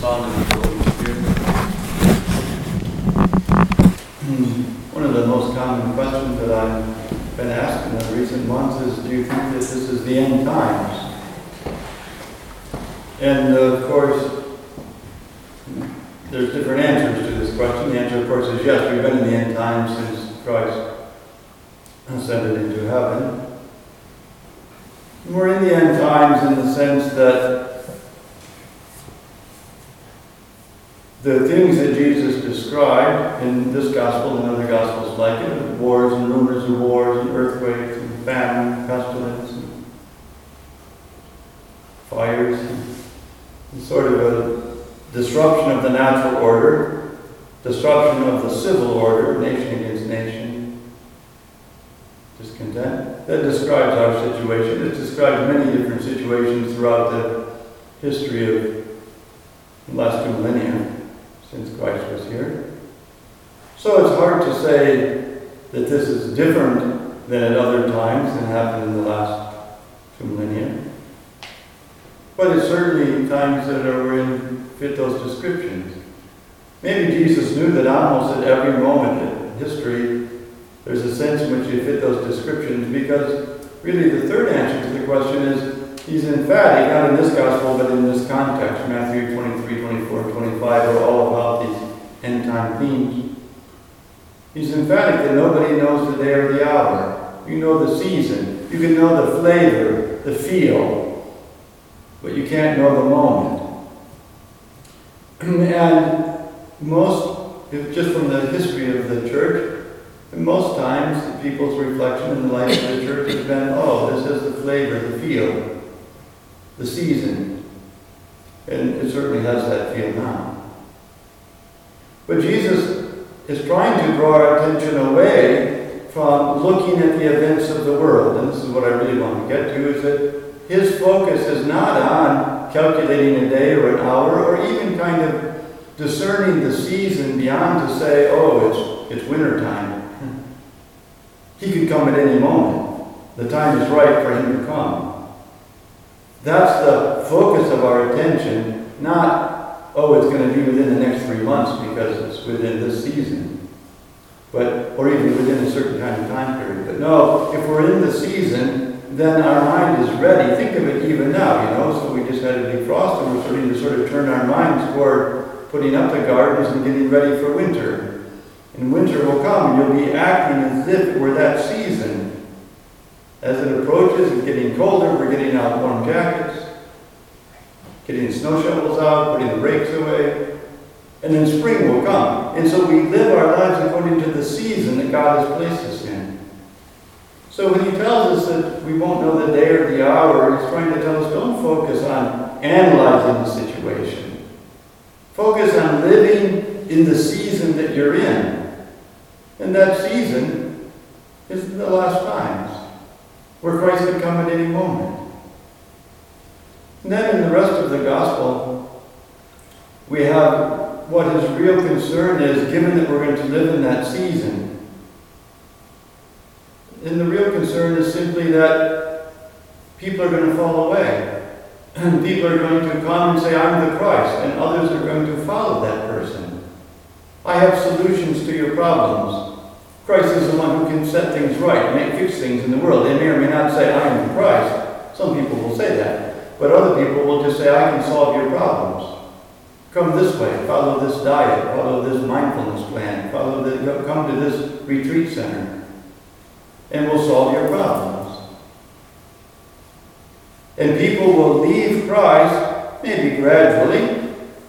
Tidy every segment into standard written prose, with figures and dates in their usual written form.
Son, and the Holy Spirit. One of the most common questions that I've been asked in the recent months is, do you think that this is the end times? And of course, there's different answers to this question. The answer, of course, is yes, we've been in the end times since Christ ascended into heaven. And we're in the end times in the sense that the things that Jesus described in this gospel and other gospels like it, wars and rumors of wars and earthquakes and famine, pestilence and fires, and sort of a disruption of the natural order, disruption of the civil order, nation against nation, discontent. That describes our situation. It describes many different situations throughout the history of the last 2 millennia since Christ was here. So it's hard to say that this is different than at other times and happened in the last 2 millennia. But it's certainly times that are in fit those descriptions. Maybe Jesus knew that almost at every moment in history there's a sense in which you fit those descriptions, because really the third answer to the question is he's emphatic, not in this gospel but in this context. Matthew 23, 24, and 25 are all about these end time themes. He's emphatic that nobody knows the day or the hour. You know the season. You can know the flavor, the feel, but you can't know the moment. And just from the history of the church, most times people's reflection in the life of the church has been, this is the flavor, the feel, the season. And it certainly has that feel now. But Jesus is trying to draw our attention away from looking at the events of the world. And this is what I really want to get to, is that his focus is not on calculating a day or an hour, or even kind of discerning the season beyond to say, it's winter time. He could come at any moment. The time is right for him to come. That's the focus of our attention, not, it's going to be within the next 3 months because it's within this season, or even within a certain kind of time period. But no, if we're in the season, then our mind is ready. Think of it even now, so we just had a defrost and we're starting to sort of turn our minds toward putting up the gardens and getting ready for winter. And winter will come, and you'll be acting as if it were that season. As it approaches, it's getting colder, we're getting out warm jackets, getting snow shovels out, putting the rakes away, and then spring will come. And so we live our lives according to the season that God has placed us in. So when he tells us that we won't know the day or the hour, he's trying to tell us, don't focus on analyzing the situation. Focus on living in the season that you're in. And that season is the last times, where Christ could come at any moment. And then in the rest of the gospel, we have what his real concern is, given that we're going to live in that season. And the real concern is simply that people are going to fall away. And people are going to come and say, I'm the Christ, and others are going to follow that person. I have solutions to your problems. Christ is the one who can set things right, fix things in the world. They may or may not say, I am the Christ. Some people will say that. But other people will just say, I can solve your problems. Come this way, follow this diet, follow this mindfulness plan, come to this retreat center, and we'll solve your problems. And people will leave Christ, maybe gradually,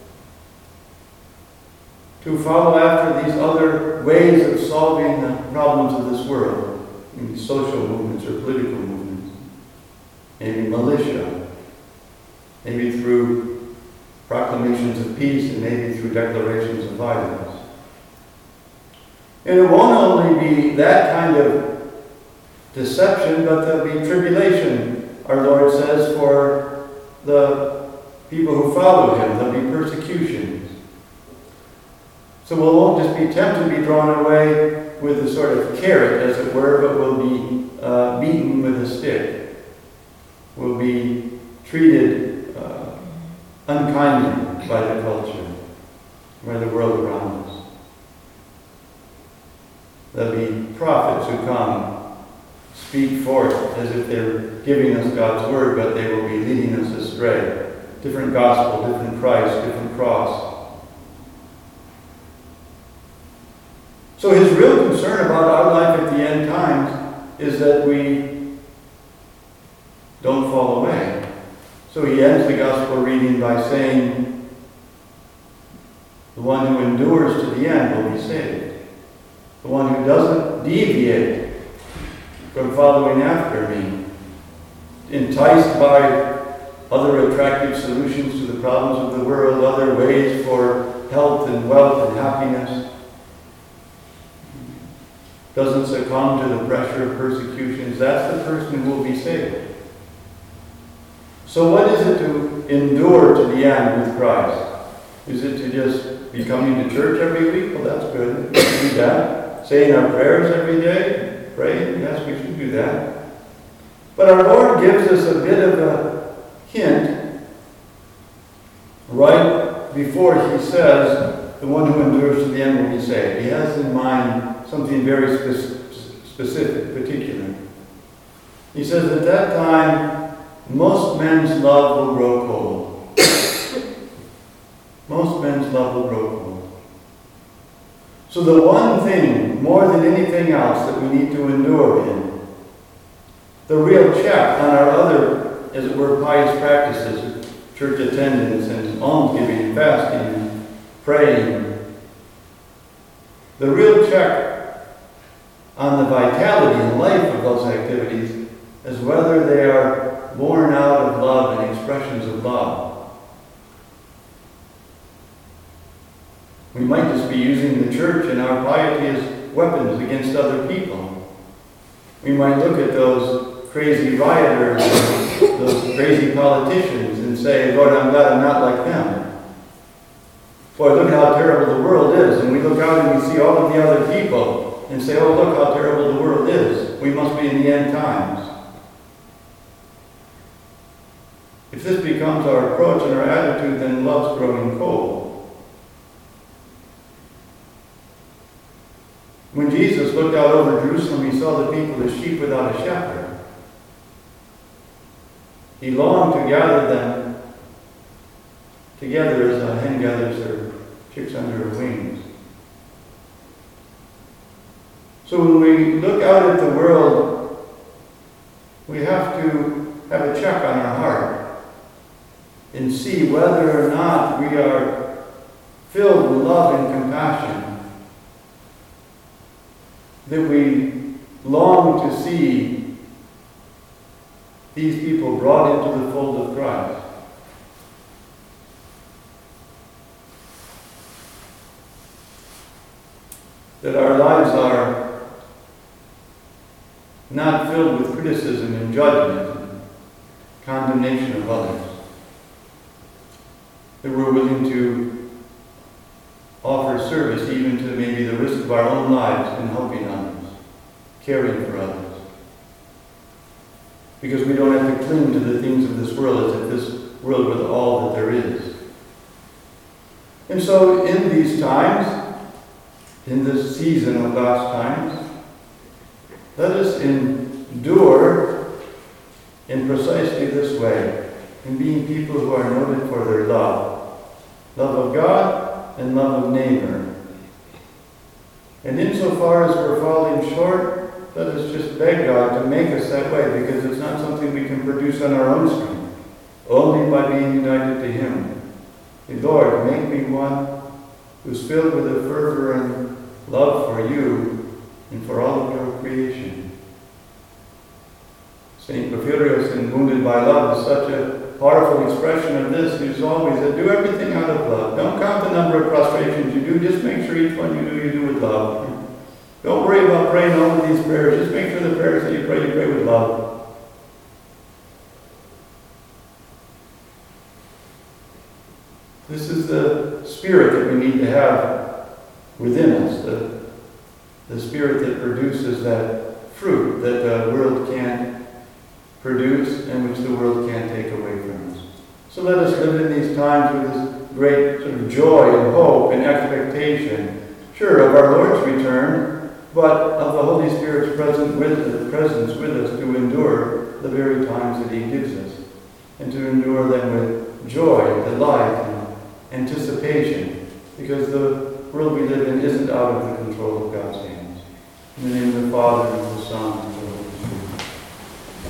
to follow after these other ways of solving the problems of this world. Maybe social movements or political movements. Maybe militia. Maybe through proclamations of peace, and maybe through declarations of violence. And it won't only be that kind of deception, but there'll be tribulation, our Lord says, for the people who follow him. There'll be persecutions. So we won't just be tempted to be drawn away with a sort of carrot, as it were, but we'll be beaten with a stick. We'll be treated unkindly. by the culture, by the world around us. There'll be prophets who come, speak forth as if they're giving us God's word, but they will be leading us astray. Different gospel, different Christ, different cross. So his real concern about our life at the end times is that we don't fall away. So he ends the gospel reading by saying, the one who endures to the end will be saved. The one who doesn't deviate from following after me, enticed by other attractive solutions to the problems of the world, other ways for health and wealth and happiness, doesn't succumb to the pressure of persecutions, that's the person who will be saved. So what is it to endure to the end with Christ? Is it to just be coming to church every week? Well, that's good. We should do that. Saying our prayers every day? Praying? Yes, we should do that. But our Lord gives us a bit of a hint right before he says, the one who endures to the end will be saved. He has in mind something very specific, particular. He says, at that time, most men's love will grow cold. Most men's love will grow cold. So the one thing, more than anything else, that we need to endure in, the real check on our other, as it were, pious practices, church attendance and almsgiving and fasting and praying, the real check on the vitality and life of those activities is whether they are born out of love and expressions of love. We might just be using the church and our piety as weapons against other people. We might look at those crazy rioters, those crazy politicians, and say, Lord, I'm glad I'm not like them. Boy, look at how terrible the world is. And we look out and we see all of the other people and say, oh, look how terrible the world is. We must be in the end times. If this becomes our approach and our attitude, then love's growing cold. When Jesus looked out over Jerusalem, he saw the people as sheep without a shepherd. He longed to gather them together as a hen gathers her chicks under her wings. So when we look out at the world, we have to have a check on our heart and see whether or not we are filled with love and compassion, that we long to see these people brought into the fold of Christ. That our lives are not filled with criticism and judgment and condemnation of others. That we're willing to offer service even to maybe the risk of our own lives in helping others, caring for others. Because we don't have to cling to the things of this world as if this world were all that there is. And so in these times, in this season of last times, let us endure in precisely this way, in being people who are noted for their love. Love of God and love of neighbor. And insofar as we're falling short, let us just beg God to make us that way, because it's not something we can produce on our own strength, only by being united to Him. And Lord, make me one who's filled with a fervor and love for you and for all of your creation. St. Porphyrios in Wounded by Love is such a powerful expression of this. He's always said, do everything out of love. Don't count the number of prostrations you do. Just make sure each one you do with love. Don't worry about praying over these prayers. Just make sure the prayers that you pray with love. This is the spirit that we need to have within us, the spirit that produces that fruit that the world can't produce and which the world can't take away from us. So let us live in these times with this great sort of joy and hope and expectation, sure, of our Lord's return, but of the Holy Spirit's presence with us to endure the very times that He gives us, and to endure them with joy, delight, and anticipation, because the world we live in isn't out of the control of God's hands. In the name of the Father, and of the Son,